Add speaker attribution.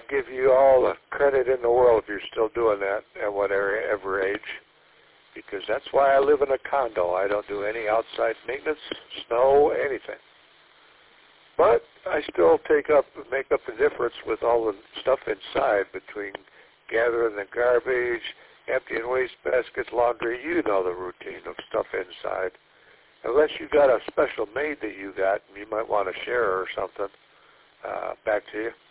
Speaker 1: give you all the credit in the world if you're still doing that at whatever age, because that's why I live in a condo. I don't do any outside maintenance, snow, anything. But I still make up the difference with all the stuff inside between gathering the garbage, emptying waste baskets, laundry. You know the routine of stuff inside. Unless you got a special maid that you got, and you might want to share her or something. Back to you.